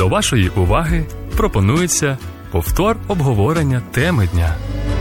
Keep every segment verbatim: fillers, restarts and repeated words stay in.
До вашої уваги пропонується повтор обговорення теми дня.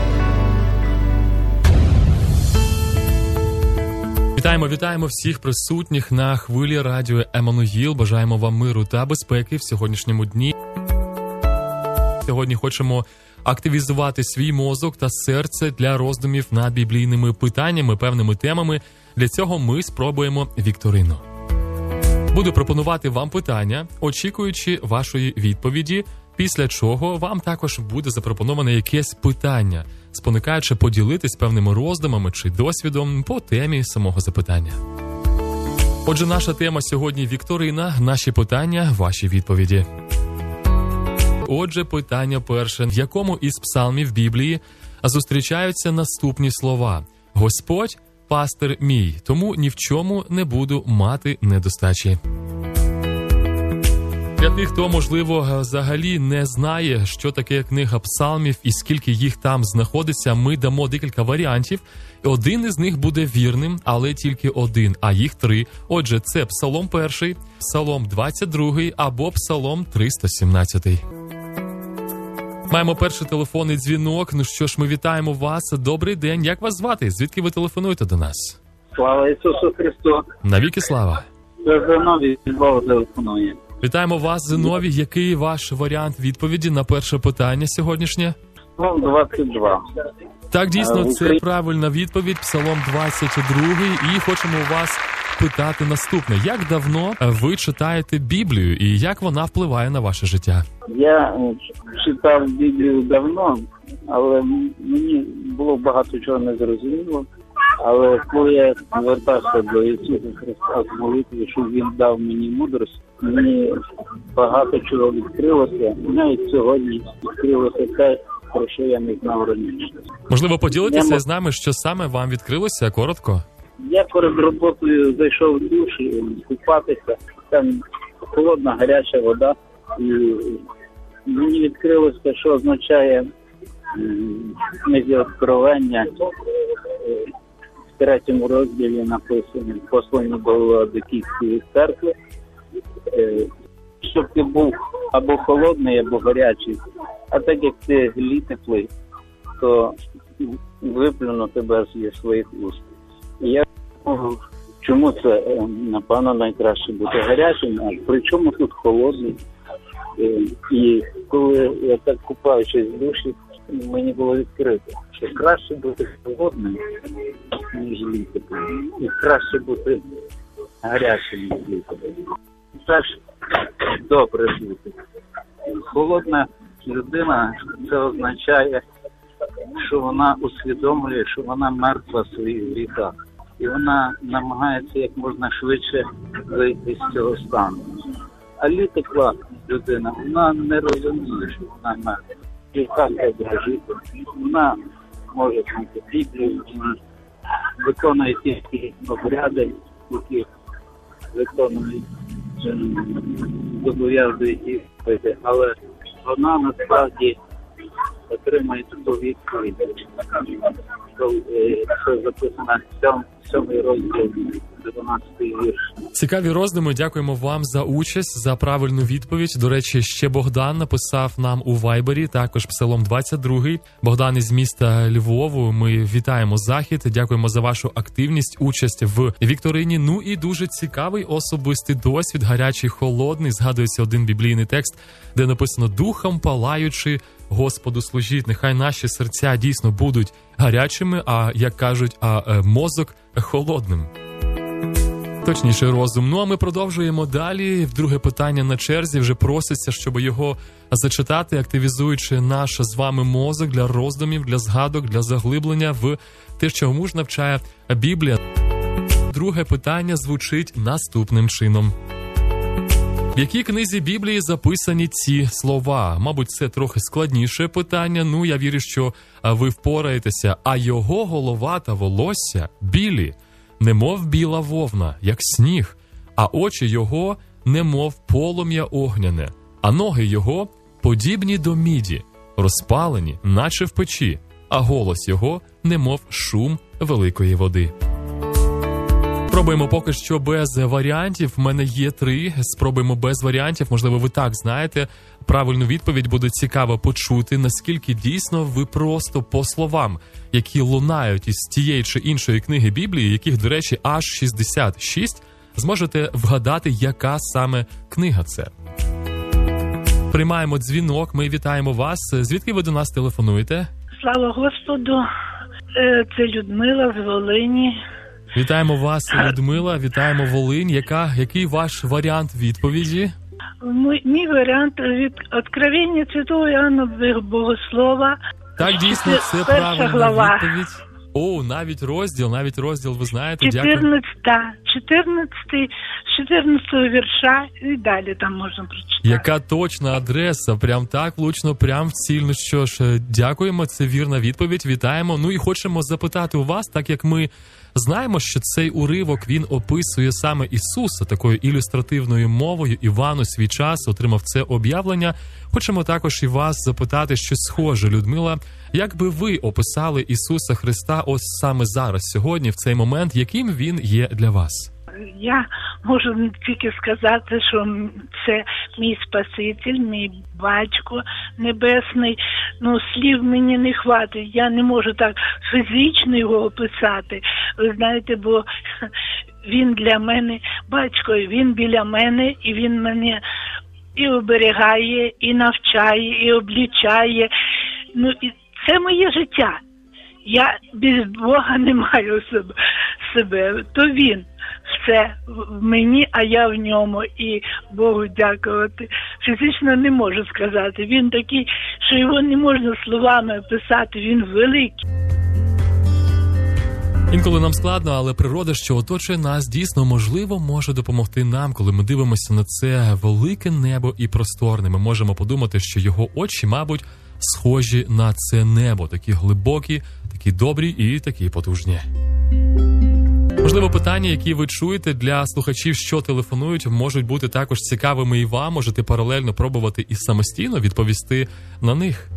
Вітаємо, вітаємо всіх присутніх на хвилі радіо Еммануїл. Бажаємо вам миру та безпеки в сьогоднішньому дні. Сьогодні хочемо активізувати свій мозок та серце для роздумів над біблійними питаннями, певними темами. Для цього ми спробуємо вікторину. Буду пропонувати вам питання, очікуючи вашої відповіді, після чого вам також буде запропоноване якесь питання, спонукаючи поділитись певними роздумами чи досвідом по темі самого запитання. Отже, наша тема сьогодні – вікторина, наші питання, ваші відповіді. Отже, питання перше. В якому із псалмів Біблії зустрічаються наступні слова? «Господь – пастир мій, тому ні в чому не буду мати недостачі». Для тих, хто, можливо, взагалі не знає, що таке книга псалмів і скільки їх там знаходиться, ми дамо декілька варіантів. Один із них буде вірним, але тільки один, а їх три. Отже, це Псалом перший, Псалом двадцять другий або Псалом триста сімнадцятий. Маємо перший телефонний дзвінок. Ну що ж, ми вітаємо вас. Добрий день. Як вас звати? Звідки ви телефонуєте до нас? Слава Ісусу Христу. Навіки слава. Це Зиновій від Львова телефонує. Вітаємо вас, Зиновій. Який ваш варіант відповіді на перше питання сьогоднішнє? Псалом двадцять два. Так, дійсно, це правильна відповідь. Псалом двадцять другий. І хочемо у вас питати наступне. Як давно ви читаєте Біблію і як вона впливає на ваше життя? Я читав Біблію давно, але мені було багато чого не зрозуміло. Але коли я звертався до Ісуса Христа з молитвою, щоб Він дав мені мудрість, мені багато чого відкрилося. Навіть сьогодні відкрилося те, про що я не знав раніше. Можливо, поділитися я... з нами, що саме вам відкрилося, коротко? Я перед роботою зайшов в душ, купатися, там холодна, гаряча вода. І мені відкрилося, що означає книзі Откровення. В третьому розділі написано «Послання до Лаодикійської церкви», щоб ти був або холодний, або гарячий. А так як ти літеплий, то виплюну тебе з своїх уст. І я думав, чому це, напевно, найкраще бути гарячим, а при чому тут холодний? І коли я так купаючись в душі, мені було відкрито, що краще бути холодним, ніж літеплим. І краще бути гарячим, ніж літеплим. Це ж добре бути. Холодна людина, це означає, що вона усвідомлює, що вона мертва в своїх гріхах. І вона намагається як можна швидше вийти з цього стану. А літекла людина, вона не розуміє, що вона мертва. І так треба жити. Вона може знати Біблію, вона виконує ті обряди, які виконують, зобов'язують їх робити. Але вона насправді отримає таку відповідь, що записано в сьомий розділ, дванадцятий вірш. Цікаві роздуми. Дякуємо вам за участь, за правильну відповідь. До речі, ще Богдан написав нам у Вайбері, також Псалом двадцять другий. Богдан із міста Львову. Ми вітаємо Захід. Дякуємо за вашу активність, участь в вікторині. Ну і дуже цікавий особистий досвід, гарячий, холодний. Згадується один біблійний текст, де написано «Духом палаючи, Господу служіть». Нехай наші серця дійсно будуть гарячими, а, як кажуть, а мозок холодним. Точніше, розум. Ну, а ми продовжуємо далі. Друге питання на черзі. Вже проситься, щоб його зачитати, активізуючи наш з вами мозок для роздумів, для згадок, для заглиблення в те, чому ж навчає Біблія. Друге питання звучить наступним чином. В якій книзі Біблії записані ці слова? Мабуть, це трохи складніше питання. Ну, я вірю, що ви впораєтеся. А його голова та волосся білі, немов біла вовна, як сніг, а очі його немов полум'я огняне, а ноги його подібні до міді, розпалені, наче в печі, а голос його немов шум великої води. Спробуємо поки що без варіантів. В мене є три. Спробуємо без варіантів. Можливо, ви так знаєте правильну відповідь. Буде цікаво почути, наскільки дійсно ви просто по словам, які лунають із тієї чи іншої книги Біблії, яких, до речі, аж шістдесят шість, зможете вгадати, яка саме книга це. Приймаємо дзвінок, ми вітаємо вас. Звідки ви до нас телефонуєте? Слава Господу, це Людмила з Волині. Вітаємо вас, Людмила, вітаємо Волинь. Яка, який ваш варіант відповіді? Мій, мій варіант від Откровення Святого Іоанна Богослова. Так, дійсно, це правильна глава. відповідь. О, навіть розділ, навіть розділ, ви знаєте, дякую. чотирнадцята, чотирнадцятий, чотирнадцятого вірша і далі там можна прочитати. Яка точна адреса, прям так влучно, прям в ціль. Ну що ж, дякуємо, це вірна відповідь, вітаємо. Ну і хочемо запитати у вас, так як ми знаємо, що цей уривок, він описує саме Ісуса такою ілюстративною мовою. Іван у свій час отримав це об'явлення. Хочемо також і вас запитати щось схоже, Людмила. Як би ви описали Ісуса Христа ось саме зараз, сьогодні, в цей момент, яким Він є для вас? Я можу тільки сказати, що це мій Спаситель, мій Батько Небесний. Ну, слів мені не хватить. Я не можу так фізично його описати. Ви знаєте, бо він для мене батько, він біля мене, і він мене і оберігає, і навчає, і облічає. Ну, і це моє життя. Я без Бога не маю себе, себе. То він все в мені, а я в ньому. І Богу дякувати. Фізично не можу сказати. Він такий, що його не можна словами описати. Він великий. Інколи нам складно, але природа, що оточує нас, дійсно, можливо, може допомогти нам, коли ми дивимося на це велике небо і просторне. Ми можемо подумати, що його очі, мабуть, схожі на це небо, такі глибокі, такі добрі і такі потужні. Можливо, питання, які ви чуєте для слухачів, що телефонують, можуть бути також цікавими і вам. Можете паралельно пробувати і самостійно відповісти на них.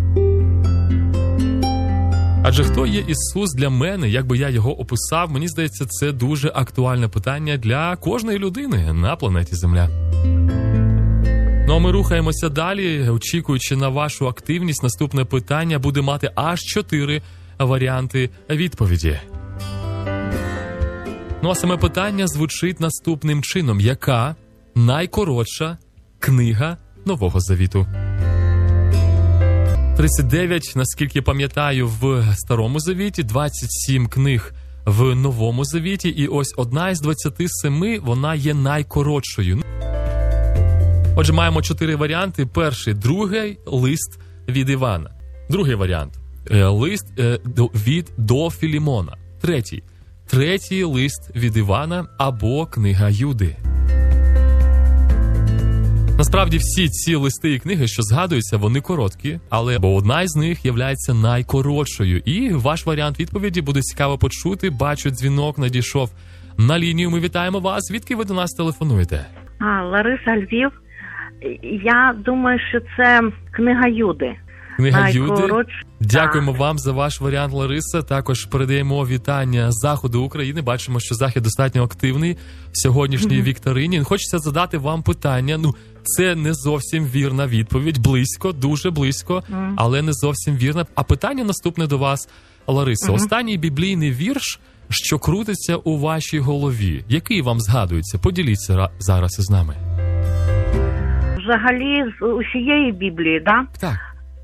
Адже хто є Ісус для мене, як би я його описав, мені здається, це дуже актуальне питання для кожної людини на планеті Земля. Ну а ми рухаємося далі, очікуючи на вашу активність. Наступне питання буде мати аж чотири варіанти відповіді. Ну а саме питання звучить наступним чином. Яка найкоротша книга Нового Завіту? тридцять дев'ять, наскільки пам'ятаю, в Старому Завіті, двадцять сім книг в Новому Завіті, і ось одна із двадцяти семи, вона є найкоротшою. Отже, маємо чотири варіанти. Перший, другий лист від Івана. Другий варіант – лист від до Філімона. Третій, третій лист від Івана або книга Юди. Насправді всі ці листи і книги, що згадуються, вони короткі, але бо одна із них є найкоротшою. І ваш варіант відповіді буде цікаво почути. Бачу, дзвінок надійшов на лінію. Ми вітаємо вас. Звідки ви до нас телефонуєте? А, Лариса, Львів. Я думаю, що це книга Юди. Книга Юди. Дякуємо вам за ваш варіант, Лариса. Також передаємо вітання з заходу України. Бачимо, що захід достатньо активний в сьогоднішній mm-hmm. вікторині. Хочеться задати вам питання. Ну, це не зовсім вірна відповідь. Близько, дуже близько, mm-hmm. але не зовсім вірна. А питання наступне до вас, Лариса. Mm-hmm. Останній біблійний вірш, що крутиться у вашій голові. Який вам згадується? Поділіться зараз із нами. Взагалі, з усієї Біблії, да? Так.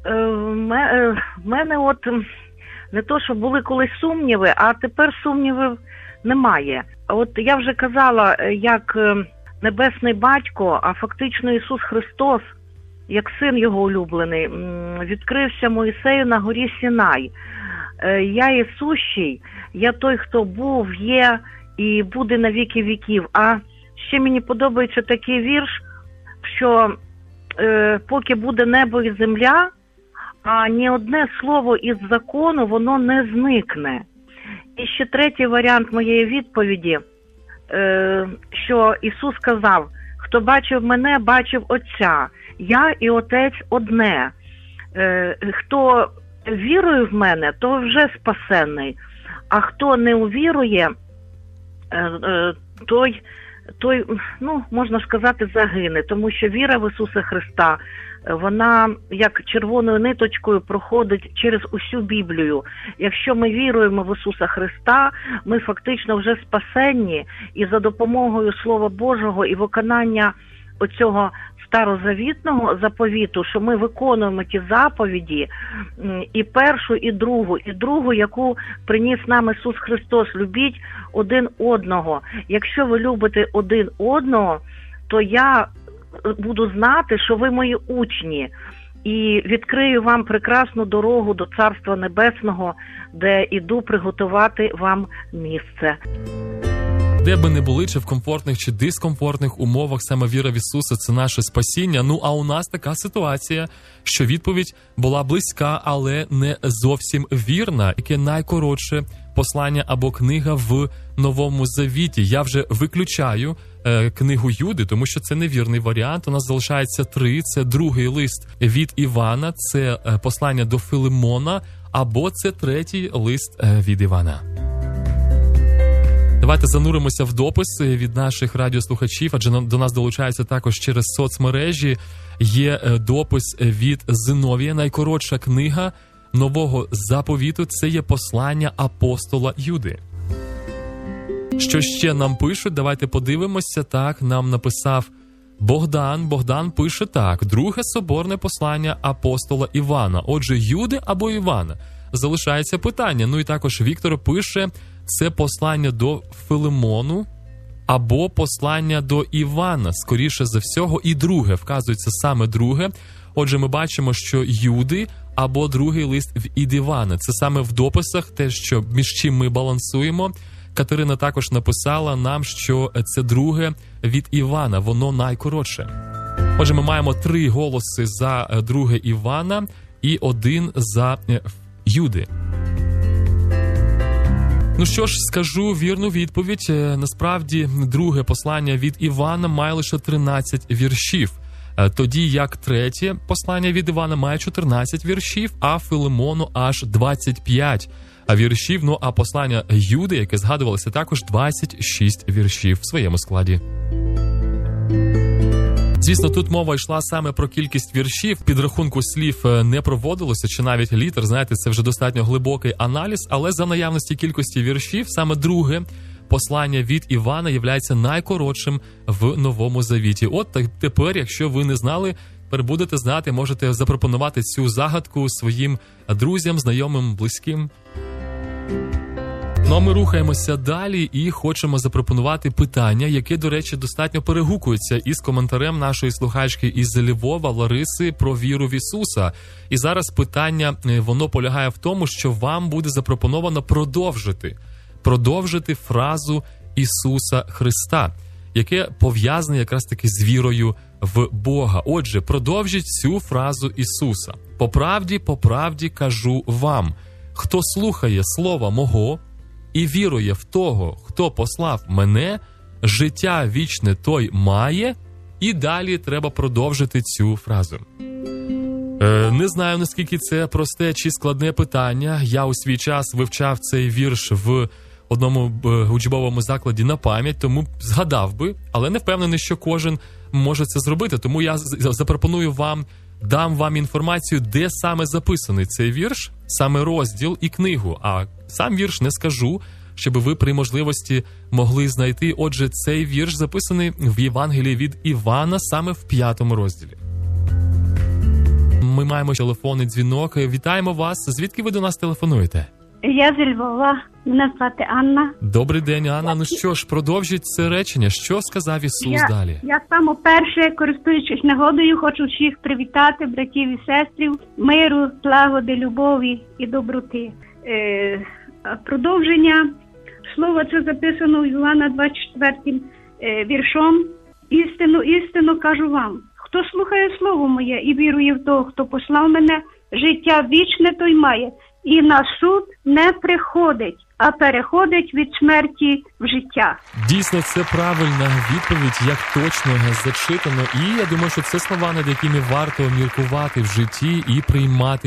В мене от не то, що були колись сумніви, а тепер сумнівів немає. От я вже казала, як Небесний Батько, а фактично Ісус Христос, як Син Його улюблений, відкрився Моїсею на горі Сінай. Я є сущий, я той, хто був, є і буде на віки віків. А ще мені подобається такий вірш, що е, поки буде небо і земля, а ні одне слово із закону, воно не зникне. І ще третій варіант моєї відповіді, е, що Ісус сказав, хто бачив мене, бачив Отця, я і Отець одне. Е, хто вірує в мене, то вже спасенний, а хто не увірує, той, той, ну, можна сказати, загине, тому що віра в Ісуса Христа, вона як червоною ниточкою проходить через усю Біблію. Якщо ми віруємо в Ісуса Христа, ми фактично вже спасенні, і за допомогою Слова Божого і виконання оцього старозавітного заповіту, що ми виконуємо ті заповіді, і першу, і другу, і другу, яку приніс нам Ісус Христос, любіть один одного. Якщо ви любите один одного, то я буду знати, що ви мої учні, і відкрию вам прекрасну дорогу до Царства Небесного, де іду приготувати вам місце. Де би не були, чи в комфортних, чи дискомфортних умовах, саме віра в Ісуса – це наше спасіння. Ну, а у нас така ситуація, що відповідь була близька, але не зовсім вірна. Яке найкоротше послання або книга в Новому Завіті. Я вже виключаю е, книгу Юди, тому що це невірний варіант. У нас залишається три. Це другий лист від Івана, це е, послання до Филимона, або це третій лист е, від Івана. Давайте зануримося в допис від наших радіослухачів, адже до нас долучаються також через соцмережі. Є допис від Зиновія. Найкоротша книга Нового Заповіту – це є послання апостола Юди. Що ще нам пишуть? Давайте подивимося. Так, нам написав Богдан. Богдан пише так. Друге соборне послання апостола Івана. Отже, Юди або Івана. Залишається питання. Ну і також Віктор пише, це послання до Филимону або послання до Івана. Скоріше за всього, і друге. Вказується саме друге. Отже, ми бачимо, що Юди або другий лист від Івана. Це саме в дописах те, що між чим ми балансуємо. Катерина також написала нам, що це друге від Івана. Воно найкоротше. Отже, ми маємо три голоси за друге Івана і один за Юди. Ну що ж, скажу вірну відповідь. Насправді, друге послання від Івана має лише тринадцять віршів. Тоді як третє послання від Івана має чотирнадцять віршів, а Филимону аж двадцять п'ять віршів. Ну а послання Юди, яке згадувалося, також двадцять шість віршів в своєму складі. Звісно, тут мова йшла саме про кількість віршів, підрахунку слів не проводилося, чи навіть літер, знаєте, це вже достатньо глибокий аналіз, але за наявності кількості віршів, саме друге послання від Івана являється найкоротшим в Новому Завіті. От тепер, якщо ви не знали, тепер будете знати, можете запропонувати цю загадку своїм друзям, знайомим, близьким. Ну а ми рухаємося далі і хочемо запропонувати питання, яке, до речі, достатньо перегукується із коментарем нашої слухачки із Львова Лариси про віру в Ісуса. І зараз питання, воно полягає в тому, що вам буде запропоновано продовжити, продовжити фразу Ісуса Христа, яке пов'язане якраз таки з вірою в Бога. Отже, продовжіть цю фразу Ісуса. «По правді, по правді кажу вам, хто слухає слова мого і вірує в того, хто послав мене, життя вічне той має», і далі треба продовжити цю фразу. Е, не знаю, наскільки це просте чи складне питання. Я у свій час вивчав цей вірш в одному учбовому закладі на пам'ять, тому згадав би, але не впевнений, що кожен може це зробити. Тому я запропоную вам, дам вам інформацію, де саме записаний цей вірш, саме розділ і книгу, а сам вірш не скажу, щоб ви при можливості могли знайти. Отже, цей вірш записаний в Євангелії від Івана саме в п'ятому розділі. Ми маємо телефонний дзвінок. Вітаємо вас. Звідки ви до нас телефонуєте? Я зі Львова. Мене звати Анна. Добрий день, Анна. Ну що ж, продовжіть це речення. Що сказав Ісус я, далі? Я саме перше, користуючись нагодою, хочу всіх привітати, братів і сестрів, миру, злагоди, любові і доброти. Е, продовження слова це записано у Івана двадцять четвертим е, віршом. «Істину, істину кажу вам, хто слухає слово моє і вірує в того, хто послав мене, життя вічне той має, і на суд не приходить, а переходить від смерті в життя». Дійсно, це правильна відповідь, як точно зачитано. І я думаю, що це слова, над якими варто міркувати в житті і приймати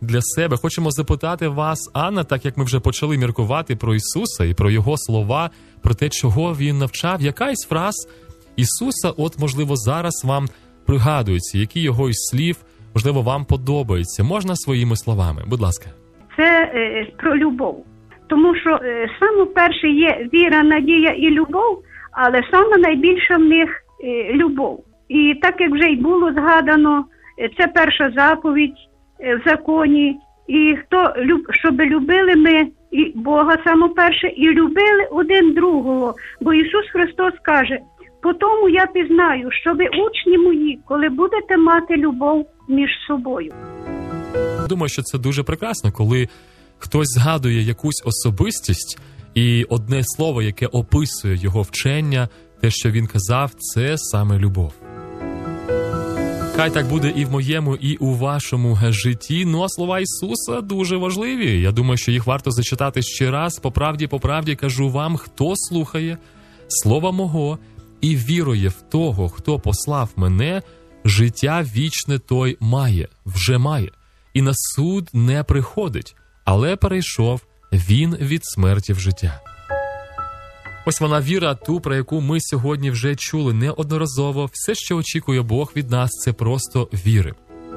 для себе. Хочемо запитати вас, Анна, так як ми вже почали міркувати про Ісуса і про Його слова, про те, чого Він навчав, яка із фраз Ісуса, от, можливо, зараз вам пригадується, які Його із слів, можливо, вам подобаються. Можна своїми словами? Будь ласка. Це е, про любов. Тому що е, саме перше є віра, надія і любов, але саме найбільше в них е, любов. І так, як вже й було згадано, е, це перша заповідь е, в законі. І хто люб, щоб любили ми і Бога саме перше, і любили один другого. Бо Ісус Христос каже: по тому я пізнаю, що ви учні мої, коли будете мати любов між собою. Думаю, що це дуже прекрасно, коли хтось згадує якусь особистість, і одне слово, яке описує його вчення, те, що він казав, це саме любов. Хай так буде і в моєму, і у вашому житті. Ну, а слова Ісуса дуже важливі. Я думаю, що їх варто зачитати ще раз. По правді, по правді кажу вам, хто слухає слова мого і вірує в того, хто послав мене, життя вічне той має, вже має. І на суд не приходить, але перейшов він від смерті в життя. Ось вона віра, ту, про яку ми сьогодні вже чули неодноразово. Все, що очікує Бог від нас, це просто віри.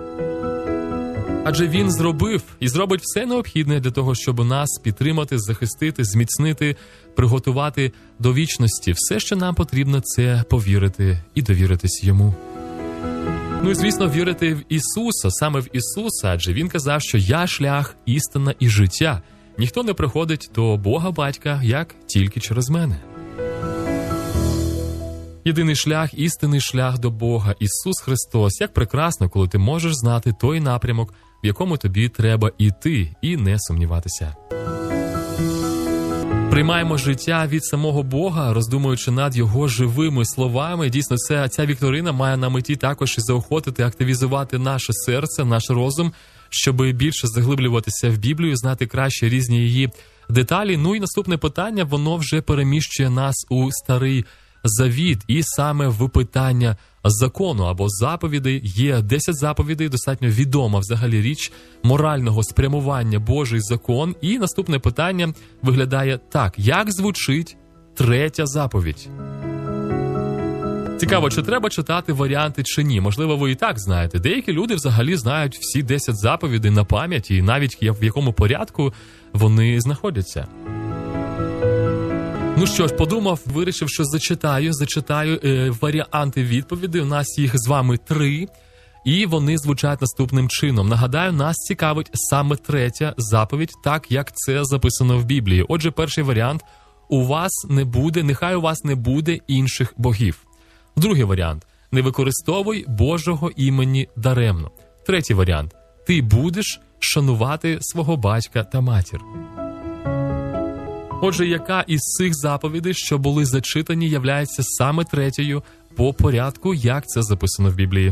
Адже Він зробив і зробить все необхідне для того, щоб нас підтримати, захистити, зміцнити, приготувати до вічності. Все, що нам потрібно, це повірити і довіритись Йому. Ну і, звісно, вірити в Ісуса, саме в Ісуса, адже Він казав, що «Я шлях, істина і життя». Ніхто не приходить до Бога Батька, як тільки через мене. Єдиний шлях, істинний шлях до Бога – Ісус Христос. Як прекрасно, коли ти можеш знати той напрямок, в якому тобі треба іти, і не сумніватися. Приймаємо життя від самого Бога, роздумуючи над Його живими словами. Дійсно, це, ця вікторина має на меті також і заохотити, активізувати наше серце, наш розум, щоб більше заглиблюватися в Біблію, знати краще різні її деталі. Ну і наступне питання, воно вже переміщує нас у Старий Завіт, і саме в питання закону або заповідей. Є десять заповідей, достатньо відома взагалі річ морального спрямування, Божий закон. І наступне питання виглядає так: як звучить третя заповідь? Цікаво, чи треба читати варіанти чи ні? Можливо, ви і так знаєте. Деякі люди взагалі знають всі десять заповідей на пам'ять, і навіть в якому порядку вони знаходяться. Ну що ж, подумав, вирішив, що зачитаю, зачитаю е, варіанти відповідей. У нас їх з вами три, і вони звучать наступним чином. Нагадаю, нас цікавить саме третя заповідь, так як це записано в Біблії. Отже, перший варіант – у вас не буде, нехай у вас не буде інших богів. Другий варіант – не використовуй Божого імені даремно. Третій варіант – ти будеш шанувати свого батька та матір. Отже, яка із цих заповідей, що були зачитані, являється саме третьою по порядку, як це записано в Біблії?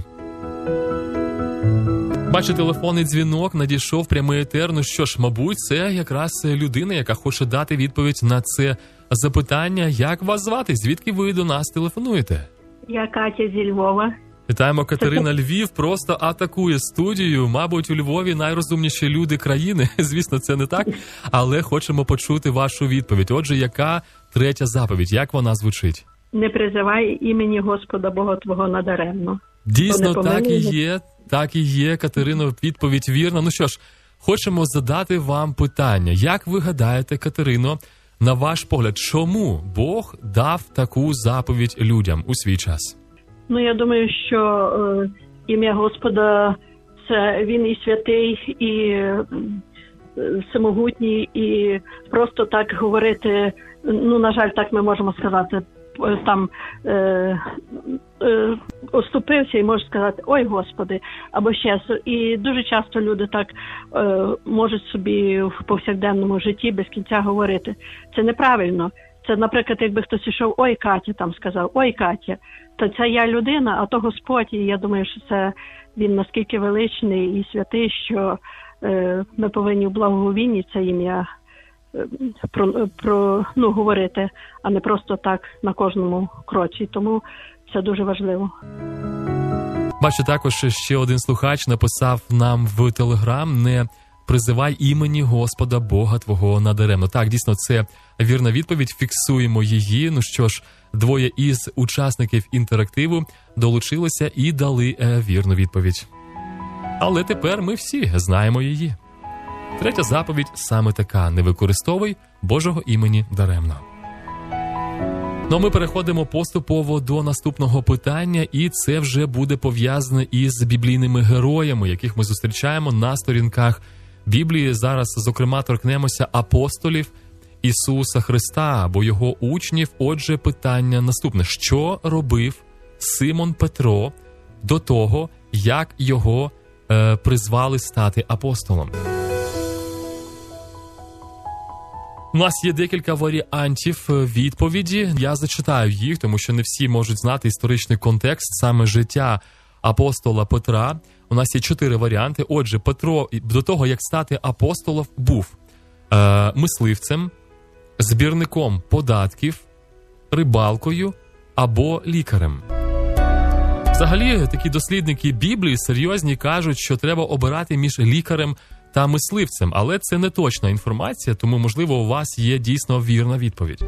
Бачу, телефонний дзвінок, надійшов прямий етер. Ну що ж, мабуть, це якраз людина, яка хоче дати відповідь на це запитання. Як вас звати? Звідки ви до нас телефонуєте? Я Катя зі Львова. Вітаємо, Катерина. Львів просто атакує студію. Мабуть, у Львові найрозумніші люди країни. Звісно, це не так, але хочемо почути вашу відповідь. Отже, яка третя заповідь? Як вона звучить? Не призивай імені Господа Бога твого надаремно. Дійсно, так і є. Так і є, Катерино, відповідь вірна. Ну що ж, хочемо задати вам питання. Як ви гадаєте, Катерино, на ваш погляд, чому Бог дав таку заповідь людям у свій час? Ну, я думаю, що е, ім'я Господа – це Він і святий, і е, всемогутній, і просто так говорити, ну, на жаль, так ми можемо сказати, там е, е, оступився і може сказати «Ой, Господи», або ще. І дуже часто люди так е, можуть собі в повсякденному житті без кінця говорити. Це неправильно. Це, наприклад, якби хтось ішов «Ой, Катя», там сказав «Ой, Катя», то це я людина, а то Господь. І я думаю, що це Він наскільки величний і святий, що е, ми повинні в благоговінні це ім'я е, про, про, ну, говорити, а не просто так на кожному кроці. Тому це дуже важливо. Бачу, також ще один слухач написав нам в Телеграм: не призивай імені Господа Бога твого надаремно. Так, дійсно, це вірна відповідь, фіксуємо її. Ну що ж, двоє із учасників інтерактиву долучилися і дали е, вірну відповідь. Але тепер ми всі знаємо її. Третя заповідь саме така: не використовуй Божого імені даремно. Ну, ми переходимо поступово до наступного питання, і це вже буде пов'язане із біблійними героями, яких ми зустрічаємо на сторінках Біблії. Зараз, зокрема, торкнемося апостолів Ісуса Христа або його учнів. Отже, питання наступне: що робив Симон Петро до того, як його е, призвали стати апостолом? У нас є декілька варіантів відповіді. Я зачитаю їх, тому що не всі можуть знати історичний контекст саме життя апостола Петра. У нас є чотири варіанти. Отже, Петро до того, як стати апостолом, був е, мисливцем, збірником податків, рибалкою або лікарем. Взагалі, такі дослідники Біблії серйозні кажуть, що треба обирати між лікарем та мисливцем, але це не точна інформація, тому, можливо, у вас є дійсно вірна відповідь.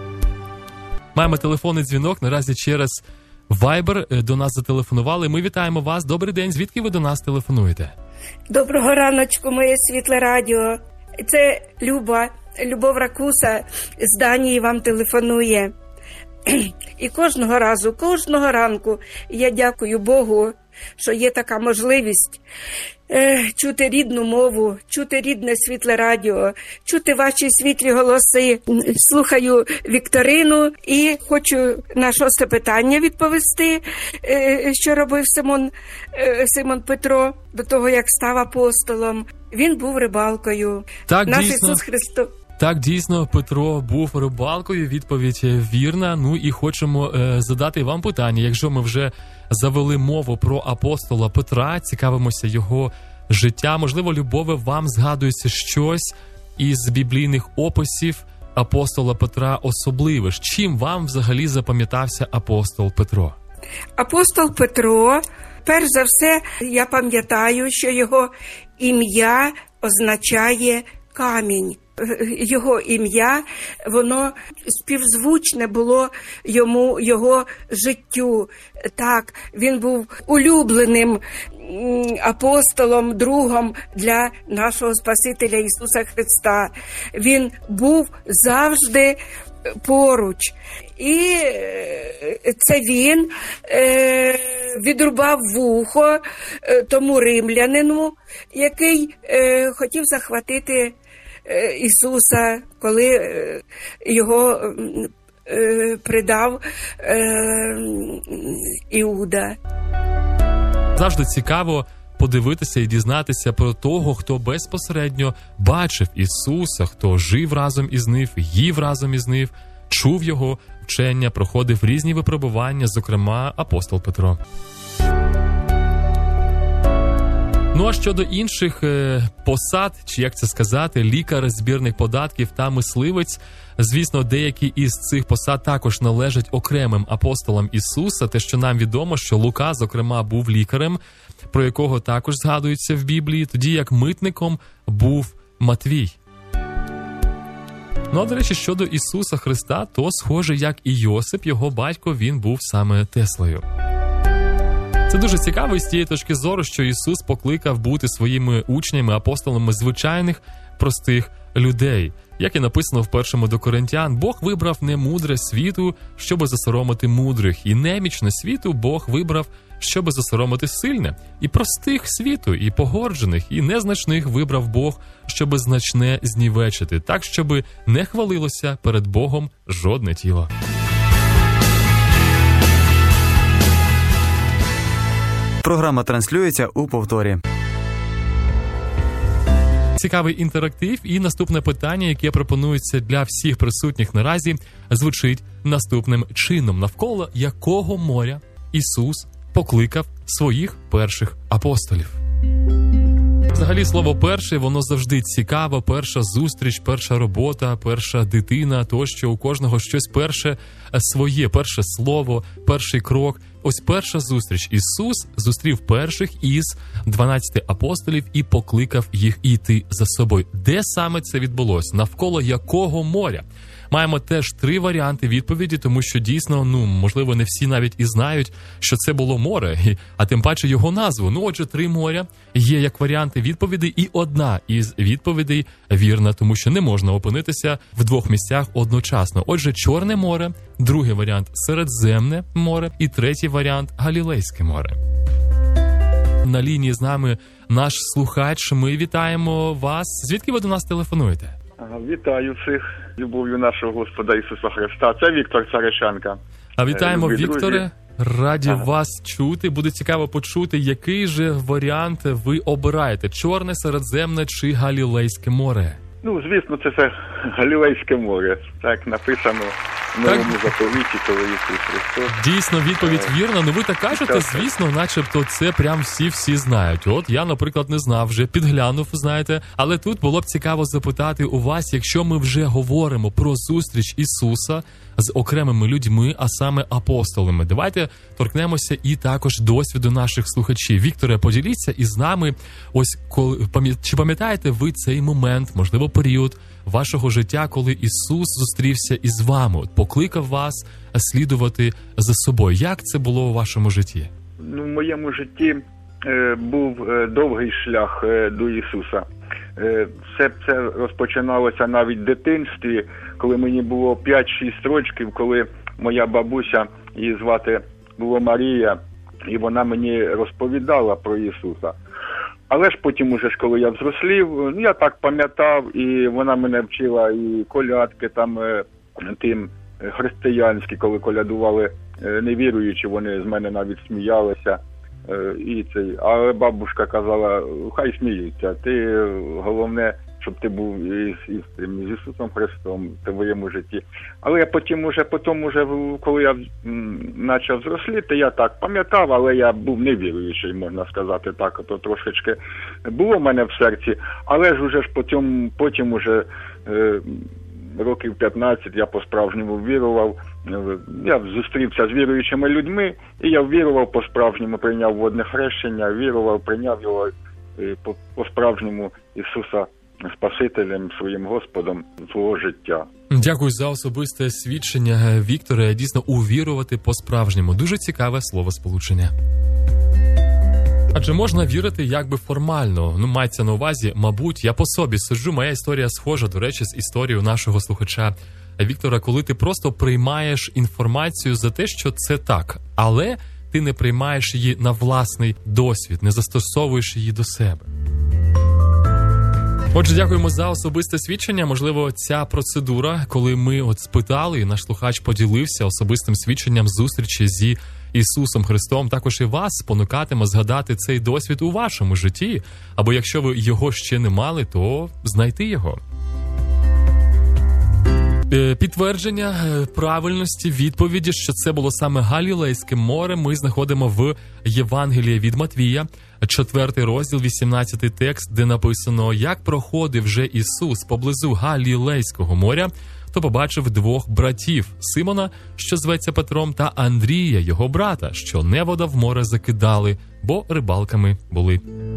Маємо телефонний дзвінок, наразі через Viber до нас зателефонували. Ми вітаємо вас. Добрий день, звідки ви до нас телефонуєте? Доброго раночку, моє світле радіо. Це Люба, Любов Ракуса з Данії вам телефонує. І кожного разу, кожного ранку я дякую Богу, що є така можливість е, чути рідну мову, чути рідне світле радіо, чути ваші світлі голоси. Слухаю вікторину і хочу на шосте питання відповісти, е, що робив Симон, е, Симон Петро до того, як став апостолом. Він був рибалкою. Так, Наш дійсно. Ісус Христос. Так, дійсно, Петро був рибалкою, відповідь вірна. Ну і хочемо е, задати вам питання. Якщо ми вже завели мову про апостола Петра, цікавимося його життя, можливо, Любове, вам згадується щось із біблійних описів апостола Петра особливе. Чим вам взагалі запам'ятався апостол Петро? Апостол Петро, перш за все, я пам'ятаю, що його ім'я означає камінь. Його ім'я, воно співзвучне було йому, його життю. Так, він був улюбленим апостолом, другом для нашого Спасителя Ісуса Христа. Він був завжди поруч. І це він е, відрубав вухо тому римлянину, який е, хотів захватити Ісуса, коли його придав Іуда. Завжди цікаво подивитися і дізнатися про того, хто безпосередньо бачив Ісуса, хто жив разом із ним, їв разом із ним, чув його вчення, проходив різні випробування, зокрема апостол Петро. Ну а щодо інших е, посад, чи як це сказати, лікар, збірник податків та мисливець, звісно, деякі із цих посад також належать окремим апостолам Ісуса. Те, що нам відомо, що Лука, зокрема, був лікарем, про якого також згадується в Біблії, тоді як митником був Матвій. Ну, а, до речі, щодо Ісуса Христа, то, схоже, як і Йосип, його батько, він був саме Теслою. Це дуже цікаво з тієї точки зору, що Ісус покликав бути своїми учнями, апостолами звичайних, простих людей. Як і написано в першому до Коринтян, Бог вибрав немудре світу, щоби засоромити мудрих, і немічне світу Бог вибрав, щоби засоромити сильне. І простих світу, і погорджених, і незначних вибрав Бог, щоби значне знівечити, так, щоби не хвалилося перед Богом жодне тіло. Програма транслюється у повторі. Цікавий інтерактив, і наступне питання, яке пропонується для всіх присутніх наразі, звучить наступним чином. Навколо якого моря Ісус покликав своїх перших апостолів? Взагалі, слово «перший», воно завжди цікаво. Перша зустріч, перша робота, перша дитина, тощо у кожного щось перше своє, перше слово, перший крок. ось перша зустріч. Ісус зустрів перших із дванадцяти апостолів і покликав їх іти за собою. Де саме це відбулося? Навколо якого моря? Маємо теж три варіанти відповіді, тому що дійсно, ну, можливо, не всі навіть і знають, що це було море, а тим паче його назву. Ну, отже, три моря є як варіанти відповідей, і одна із відповідей вірна, тому що не можна опинитися в двох місцях одночасно. Отже, Чорне море, другий варіант – Середземне море і третій варіант – Галілейське море. На лінії з нами наш слухач. Ми вітаємо вас. Звідки ви до нас телефонуєте? Вітаю всіх любов'ю нашого Господа Ісуса Христа. Це Віктор Царишенка. А вітаємо, Любі Вікторе. Друзі. Раді ага. вас чути. Буде цікаво почути, який же варіант ви обираєте. Чорне, Середземне чи Галілейське море? Ну, звісно, це все Галілейське море. Так написано в новому заповіті, коли Ісус Христос. Дійсно, відповідь вірна. Ну ви так кажете, звісно, начебто це прям всі-всі знають. От я, наприклад, не знав вже, підглянув, знаєте. Але тут було б цікаво запитати у вас, якщо ми вже говоримо про зустріч Ісуса з окремими людьми, а саме апостолами. Давайте торкнемося і також досвіду наших слухачів. Вікторе, поділіться із нами, ось коли, чи пам'ятаєте ви цей момент, можливо, період вашого життя, коли Ісус зустрівся із вами, от, покликав вас слідувати за собою. Як це було у вашому житті? Ну, в моєму житті е, був е, довгий шлях е, до Ісуса. Е, все це розпочиналося навіть в дитинстві, коли мені було п'ять-шість років, коли моя бабуся, її звати було Марія, і вона мені розповідала про Ісуса. Але ж потім уже ж, коли я взрослів, ну, я так пам'ятав, і вона мене вчила і колядки там тим християнські, коли колядували невіруючі, вони з мене навіть сміялися. І цей, але бабушка казала, хай сміються, ти головне, щоб ти був із, із, із Ісусом Христом в твоєму житті. Але я потім уже, потім уже, коли я почав зросліти, я так пам'ятав, але я був невіруючий, можна сказати так, то трошечки було в мене в серці, але ж уже ж потім, потім уже е, років п'ятнадцять я по-справжньому вірував. Я зустрівся з віруючими людьми, і я вірував по-справжньому, прийняв водне хрещення, вірував, прийняв його по-справжньому Ісуса Спасителем, своїм Господом свого життя. Дякую за особисте свідчення, Вікторе. Дійсно, увірувати по-справжньому. Дуже цікаве словосполучення. Адже можна вірити якби формально. Ну, мається на увазі, мабуть, я по собі сиджу, моя історія схожа, до речі, з історією нашого слухача Віктора, коли ти просто приймаєш інформацію за те, що це так, але ти не приймаєш її на власний досвід, не застосовуєш її до себе. Отже, дякуємо за особисте свідчення. Можливо, ця процедура, коли ми от спитали, і наш слухач поділився особистим свідченням зустрічі зі Ісусом Христом, також і вас спонукатиме згадати цей досвід у вашому житті. Або якщо ви його ще не мали, то знайти його. Підтвердження правильності відповіді, що це було саме Галілейське море, ми знаходимо в Євангелії від Матвія, четвертий розділ, вісімнадцятий текст, де написано: «Як проходив вже Ісус поблизу Галілейського моря, то побачив двох братів – Симона, що зветься Петром, та Андрія, його брата, що невода в море закидали, бо рибалками були».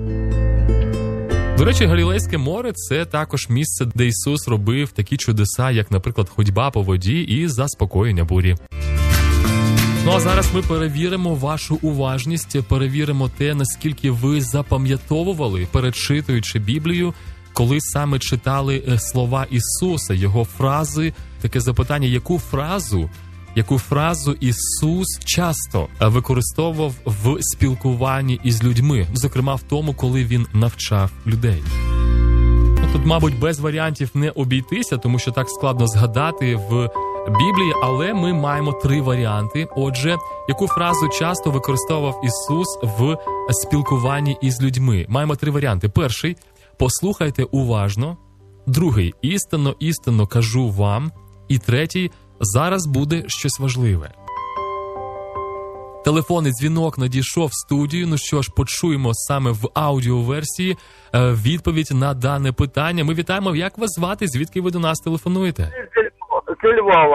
До речі, Галілейське море – це також місце, де Ісус робив такі чудеса, як, наприклад, ходьба по воді і заспокоєння бурі. Ну а зараз ми перевіримо вашу уважність, перевіримо те, наскільки ви запам'ятовували, перечитуючи Біблію, коли саме читали слова Ісуса, його фрази. Таке запитання, яку фразу, яку фразу Ісус часто використовував в спілкуванні із людьми, зокрема в тому, коли Він навчав людей. Тут, мабуть, без варіантів не обійтися, тому що так складно згадати в Біблії, але ми маємо три варіанти. Отже, яку фразу часто використовував Ісус в спілкуванні із людьми? Маємо три варіанти. Перший – послухайте уважно. Другий – істинно, істинно кажу вам. І третій – зараз буде щось важливе. Телефонний дзвінок надійшов в студію. Ну що ж, почуємо саме в аудіоверсії відповідь на дане питання. Ми вітаємо. Як вас звати? Звідки ви до нас телефонуєте? Це Львова.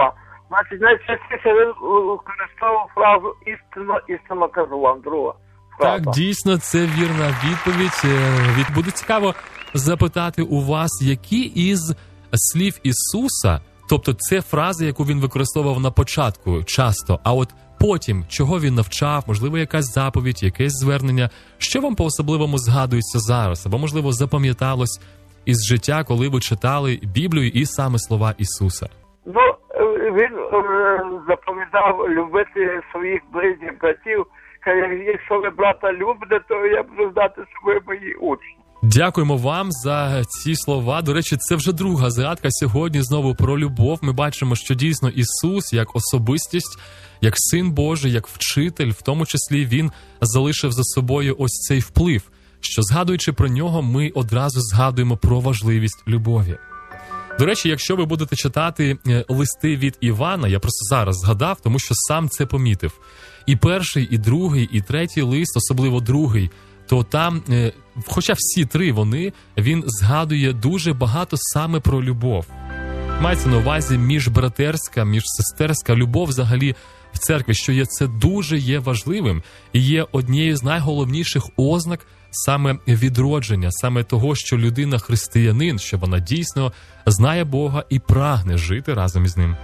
Значить, найчастіше він використовував фразу «істинно, істинно кажу вам», друга фраза. Так, дійсно, це вірна відповідь. Від буде цікаво запитати у вас, які із слів Ісуса, тобто це фраза, яку він використовував на початку часто, а от потім, чого він навчав, можливо, якась заповідь, якесь звернення, що вам по-особливому згадується зараз, або, можливо, запам'яталось із життя, коли ви читали Біблію і саме слова Ісуса? Ну, він заповідав любити своїх ближніх братів. Каже, якщо ви брата любите, то я буду знати, що ви мої учні. Дякуємо вам за ці слова. До речі, це вже друга згадка сьогодні знову про любов. Ми бачимо, що дійсно Ісус як особистість, як Син Божий, як вчитель, в тому числі він залишив за собою ось цей вплив, що згадуючи про нього, ми одразу згадуємо про важливість любові. До речі, якщо ви будете читати листи від Івана, я просто зараз згадав, тому що сам це помітив. І перший, і другий, і третій лист, особливо другий, то там, хоча всі три вони, він згадує дуже багато саме про любов. Мається на увазі міжбратерська, міжсестерська любов взагалі в церкві, що є це дуже є важливим і є однією з найголовніших ознак саме відродження, саме того, що людина християнин, що вона дійсно знає Бога і прагне жити разом із ним.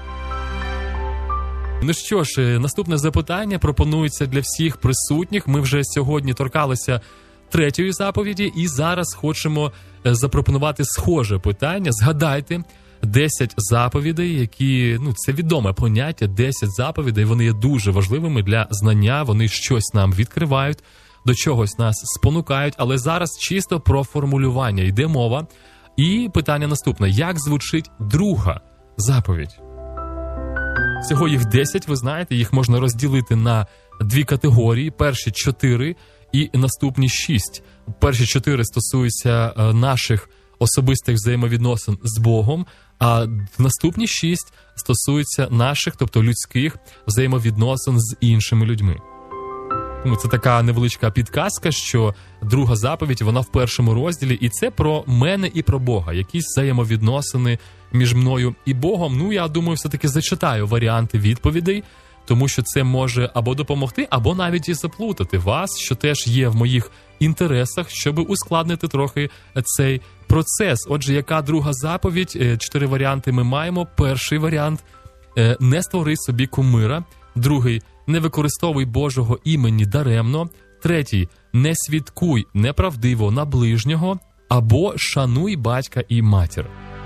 Ну що ж, наступне запитання пропонується для всіх присутніх. Ми вже сьогодні торкалися третьої заповіді і зараз хочемо запропонувати схоже питання. Згадайте десять заповідей, які, ну, це відоме поняття, десять заповідей, вони є дуже важливими для знання, вони щось нам відкривають, до чогось нас спонукають, але зараз чисто про формулювання йде мова. І питання наступне: як звучить друга заповідь? Всього їх десять, ви знаєте, їх можна розділити на дві категорії. Перші чотири і наступні шість. Перші чотири стосуються наших особистих взаємовідносин з Богом, а наступні шість стосуються наших, тобто людських, взаємовідносин з іншими людьми. Тому це така невеличка підказка, що друга заповідь, вона в першому розділі, і це про мене і про Бога, якісь взаємовідносини між мною і Богом. Ну, я думаю, все-таки зачитаю варіанти відповідей, тому що це може або допомогти, або навіть і заплутати вас, що теж є в моїх інтересах, щоб ускладнити трохи цей процес. Отже, яка друга заповідь? Чотири варіанти ми маємо. Перший варіант – не створи собі кумира. Другий – не використовуй Божого імені даремно. Третій – не свідкуй неправдиво на ближнього. Або шануй батька і матір.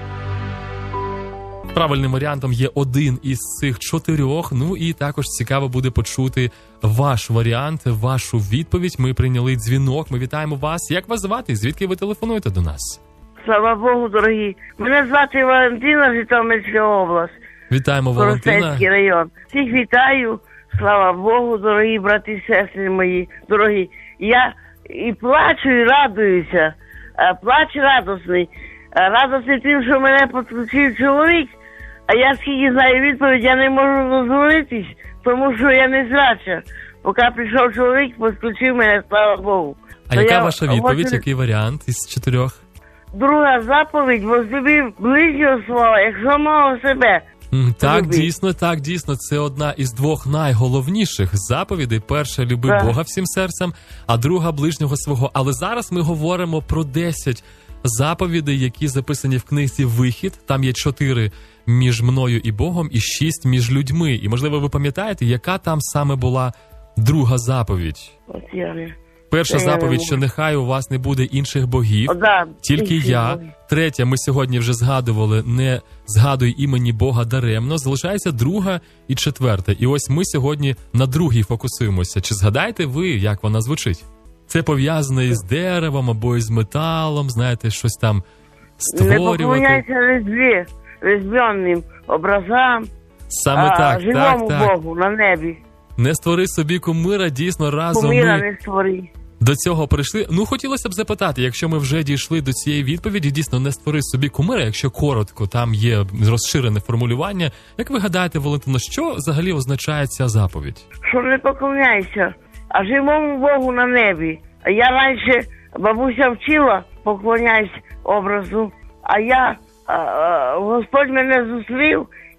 Правильним варіантом є один із цих чотирьох. Ну і також цікаво буде почути ваш варіант, вашу відповідь. Ми прийняли дзвінок, ми вітаємо вас. Як вас звати? Звідки ви телефонуєте до нас? Слава Богу, дорогі. Мене звати Валентина, Житомирська область. Вітаємо, Валентина. Коростенський район. Всіх вітаю. Слава Богу, дорогі брати і сестри мої, дорогі. Я і плачу, і радуюся. Плач радосний. Радосний тим, що мене підключив чоловік. А я, скільки знаю відповідь, я не можу дозволитись, тому що я не зрача. Поки прийшов чоловік, підключив мене, слава Богу. А то яка я ваша відповідь, хочу... який варіант із чотирьох? Друга заповідь: возлюби ближнього свого, як самого себе. Так, Люби. дійсно, так, дійсно, це одна із двох найголовніших заповідей. Перша – люби Так. Бога всім серцем, а друга – ближнього свого. Але зараз ми говоримо про десять заповідей, які записані в книзі «Вихід». Там є чотири між мною і Богом і шість між людьми. І, можливо, ви пам'ятаєте, яка там саме була друга заповідь? От я не... Перша Я заповідь, не що нехай у вас не буде інших богів, О, да, тільки інші я. боги. Третя, ми сьогодні вже згадували, не згадуй імені Бога даремно. Залишається друга і четверта. І ось ми сьогодні на другій фокусуємося. Чи згадаєте ви, як вона звучить? Це пов'язане із деревом або із металом, знаєте, щось там створювати. Не поклоняйся різьбі, різьбленним образам, Саме а так, живому так, так. Богу на небі. Не створи собі кумира, дійсно разом Кумира ми... не створи. До цього прийшли. Ну, хотілося б запитати, якщо ми вже дійшли до цієї відповіді, дійсно, не створи собі кумира, якщо коротко, там є розширене формулювання. Як ви гадаєте, Валентина, що взагалі означає ця заповідь? Що не поклоняйся, а живому Богу на небі. А я раніше, бабуся вчила, поклоняйся образу, а я, а, а, Господь мене зустрів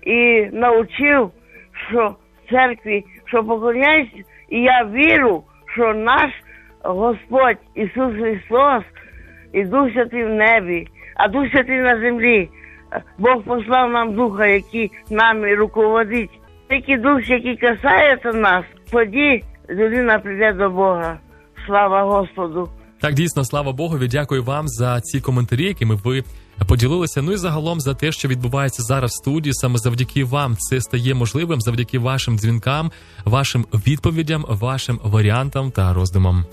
і навчив, що в церкві, що поклоняюсь, і я вірю, що наш Господь Ісус Христос і Дух Святий в небі, а Дух Святий на землі. Бог послав нам Духа, який нами руководить. Тільки Дух, який касається нас, тоді людина прийде до Бога. Слава Господу! Так, дійсно, слава Богові, дякую вам за ці коментарі, якими ви поділилися. Ну і загалом за те, що відбувається зараз в студії. Саме завдяки вам це стає можливим, завдяки вашим дзвінкам, вашим відповідям, вашим варіантам та роздумам.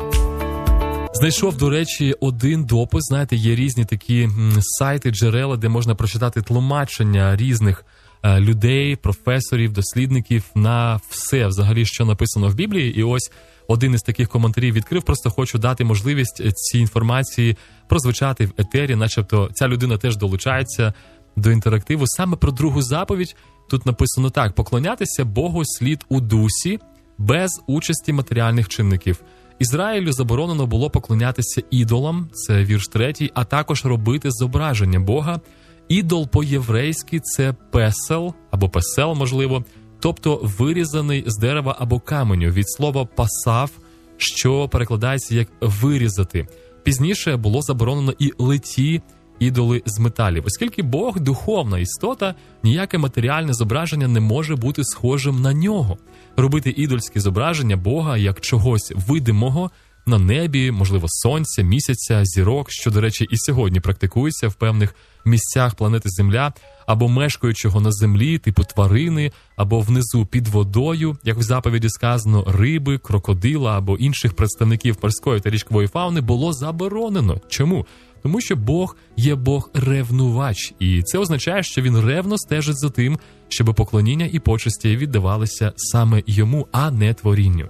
Знайшов, до речі, один допис. Знаєте, є різні такі сайти, джерела, де можна прочитати тлумачення різних е, людей, професорів, дослідників на все, взагалі, що написано в Біблії. І ось один із таких коментарів відкрив. Просто хочу дати можливість цій інформації прозвучати в етері, начебто ця людина теж долучається до інтерактиву. Саме про другу заповідь тут написано так: поклонятися Богу слід у дусі, без участі матеріальних чинників. Ізраїлю заборонено було поклонятися ідолам, це вірш третій, а також робити зображення Бога. Ідол по-єврейськи – це песел, або песел, можливо, тобто вирізаний з дерева або каменю, від слова «пасав», що перекладається як «вирізати». Пізніше було заборонено і литі ідоли з металів. Оскільки Бог – духовна істота, ніяке матеріальне зображення не може бути схожим на нього. Робити ідольські зображення Бога як чогось видимого на небі, можливо, сонця, місяця, зірок, що, до речі, і сьогодні практикується в певних місцях планети Земля, або мешкаючого на землі, типу тварини, або внизу під водою, як в заповіді сказано, риби, крокодила або інших представників морської та річкової фауни, було заборонено. Чому? Тому що Бог є Бог-ревнувач, і це означає, що він ревно стежить за тим, щоб поклоніння і почесті віддавалися саме йому, а не творінню.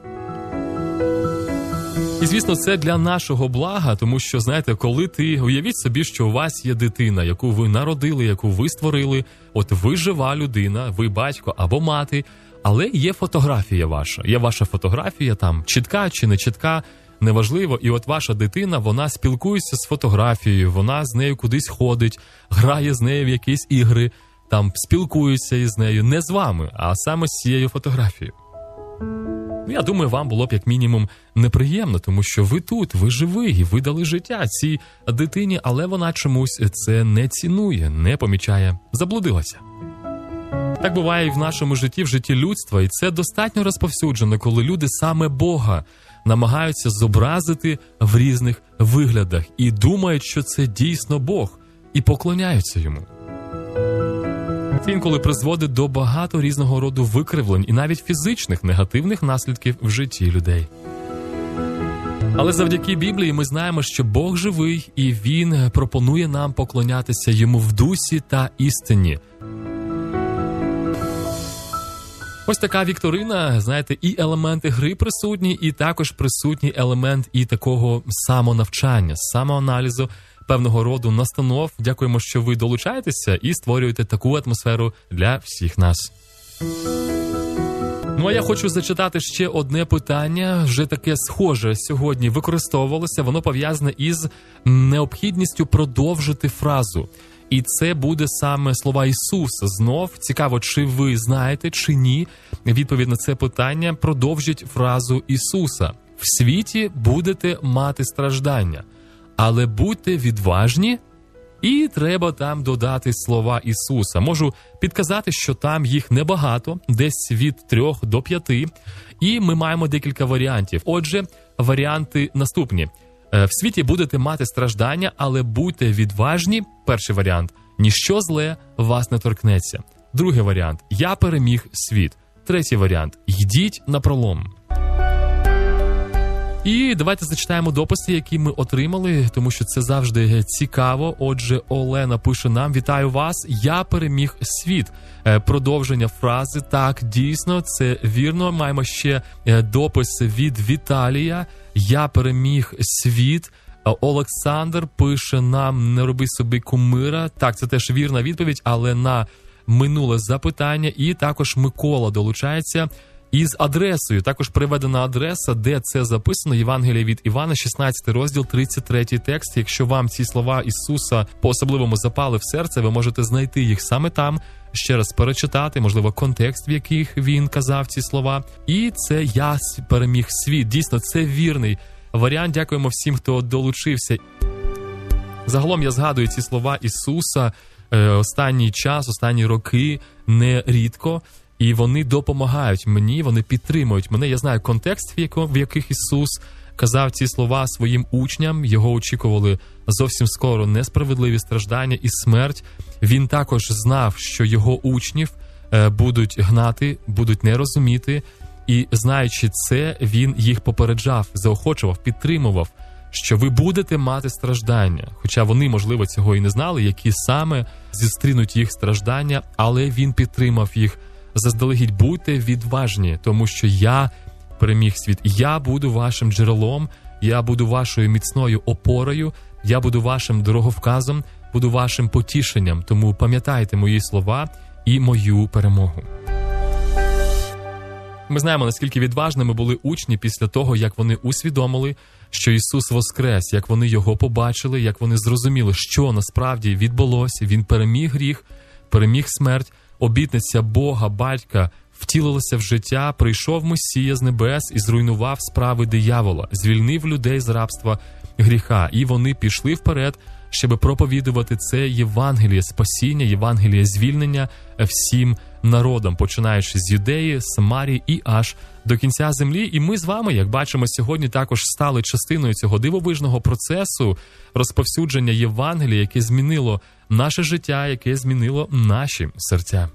І, звісно, це для нашого блага, тому що, знаєте, коли ти, уявіть собі, що у вас є дитина, яку ви народили, яку ви створили, от ви жива людина, ви батько або мати, але є фотографія ваша, є ваша фотографія там, чітка чи не чітка, неважливо, і от ваша дитина, вона спілкується з фотографією, вона з нею кудись ходить, грає з нею в якісь ігри, там спілкується із нею, не з вами, а саме з цією фотографією. Ну, я думаю, вам було б як мінімум неприємно, тому що ви тут, ви живі, ви дали життя цій дитині, але вона чомусь це не цінує, не помічає, заблудилася. Так буває і в нашому житті, в житті людства, і це достатньо розповсюджено, коли люди саме Бога намагаються зобразити в різних виглядах і думають, що це дійсно Бог, і поклоняються йому. Це інколи призводить до багато різного роду викривлень і навіть фізичних негативних наслідків в житті людей. Але завдяки Біблії ми знаємо, що Бог живий, і Він пропонує нам поклонятися Йому в дусі та істині. Ось така вікторина, знаєте, і елементи гри присутні, і також присутній елемент і такого самонавчання, самоаналізу, певного роду настанов. Дякуємо, що ви долучаєтеся і створюєте таку атмосферу для всіх нас. Ну, а я хочу зачитати ще одне питання, вже таке схоже сьогодні використовувалося, воно пов'язане із необхідністю продовжити фразу. І це буде саме слова Ісуса. Знов цікаво, чи ви знаєте, чи ні. Відповідь на це питання продовжить фразу Ісуса. В світі будете мати страждання, але будьте відважні. І треба там додати слова Ісуса. Можу підказати, що там їх небагато, десь від трьох до п'яти. І ми маємо декілька варіантів. Отже, варіанти наступні. В світі будете мати страждання, але будьте відважні. Перший варіант. Ніщо зле вас не торкнеться. Другий варіант. Я переміг світ. Третій варіант. Йдіть напролом. І давайте зачитаємо дописи, які ми отримали, тому що це завжди цікаво. Отже, Олена пише нам: «Вітаю вас, я переміг світ». Продовження фрази. Так, дійсно, це вірно. Маємо ще допис від Віталія. «Я переміг світ». Олександр пише нам: «Не роби собі кумира». Так, це теж вірна відповідь, але на минуле запитання. І також Микола долучається. І з адресою, також приведена адреса, де це записано, Євангеліє від Івана, шістнадцятий розділ, тридцять третій текст. Якщо вам ці слова Ісуса по-особливому запали в серце, ви можете знайти їх саме там, ще раз перечитати, можливо, контекст, в яких він казав ці слова. І це «Я переміг світ». Дійсно, це вірний варіант. Дякуємо всім, хто долучився. Загалом я згадую ці слова Ісуса е, останній час, останні роки нерідко. І вони допомагають мені, вони підтримують мене. Я знаю контекст, в, яко, в яких Ісус казав ці слова своїм учням. Його очікували зовсім скоро несправедливі страждання і смерть. Він також знав, що його учнів е, будуть гнати, будуть не розуміти. І знаючи це, він їх попереджав, заохочував, підтримував, що ви будете мати страждання. Хоча вони, можливо, цього і не знали, які саме зустрінуть їх страждання, але він підтримав їх. Заздалегідь, будьте відважні, тому що я переміг світ. Я буду вашим джерелом, я буду вашою міцною опорою, я буду вашим дороговказом, буду вашим потішенням. Тому пам'ятайте мої слова і мою перемогу. Ми знаємо, наскільки відважними були учні після того, як вони усвідомили, що Ісус воскрес, як вони Його побачили, як вони зрозуміли, що насправді відбулося. Він переміг гріх, переміг смерть. Обітниця Бога, Батька, втілилася в життя, прийшов Месія з небес і зруйнував справи диявола, звільнив людей з рабства гріха. І вони пішли вперед, щоб проповідувати це Євангеліє спасіння, Євангеліє звільнення всім народам, починаючи з Юдеї, Самарії і аж до кінця землі. І ми з вами, як бачимо, сьогодні також стали частиною цього дивовижного процесу розповсюдження Євангелія, яке змінило наше життя, яке змінило наші серця.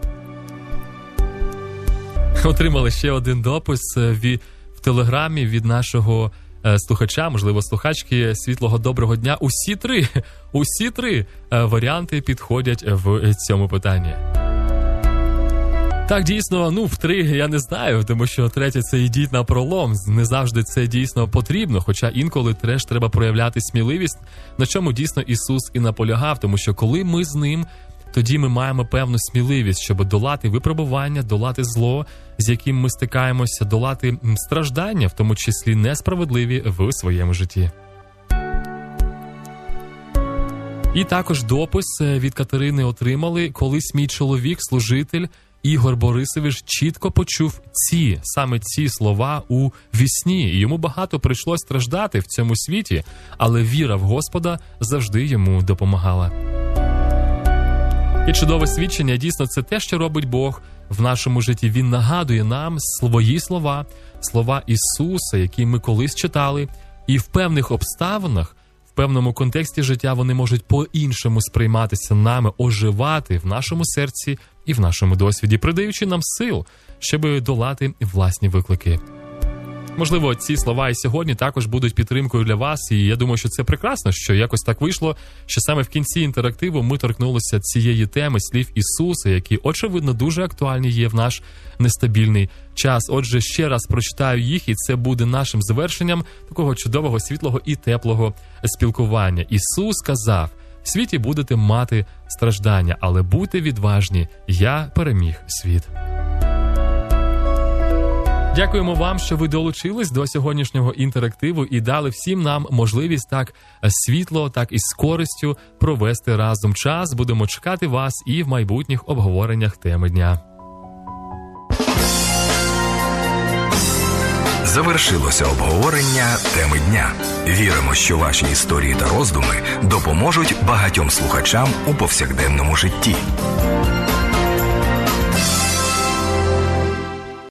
Отримали ще один допис в телеграмі від нашого слухача, можливо, слухачки. Світлого доброго дня. Усі три, усі три варіанти підходять в цьому питанні. Так, дійсно, ну, в три я не знаю, тому що третє – це йдіть на пролом. Не завжди це дійсно потрібно, хоча інколи теж треба проявляти сміливість, на чому дійсно Ісус і наполягав, тому що коли ми з Ним, тоді ми маємо певну сміливість, щоб долати випробування, долати зло, з яким ми стикаємося, долати страждання, в тому числі несправедливі, в своєму житті. І також допис від Катерини отримали, колись мій чоловік, служитель, Ігор Борисович чітко почув ці, саме ці слова у вісні. І йому багато прийшлось страждати в цьому світі, але віра в Господа завжди йому допомагала. І чудове свідчення, дійсно, це те, що робить Бог в нашому житті. Він нагадує нам свої слова, слова Ісуса, які ми колись читали, і в певних обставинах, в певному контексті життя вони можуть по-іншому сприйматися нами, оживати в нашому серці і в нашому досвіді, придаючи нам сил, щоб долати власні виклики. Можливо, ці слова і сьогодні також будуть підтримкою для вас, і я думаю, що це прекрасно, що якось так вийшло, що саме в кінці інтерактиву ми торкнулися цієї теми слів Ісуса, які, очевидно, дуже актуальні є в наш нестабільний час. Отже, ще раз прочитаю їх, і це буде нашим завершенням такого чудового, світлого і теплого спілкування. Ісус сказав: «В світі будете мати страждання, але будьте відважні, я переміг світ». Дякуємо вам, що ви долучились до сьогоднішнього інтерактиву і дали всім нам можливість так світло, так і з користю провести разом час. Будемо чекати вас і в майбутніх обговореннях теми дня. Завершилося обговорення теми дня. Віримо, що ваші історії та роздуми допоможуть багатьом слухачам у повсякденному житті.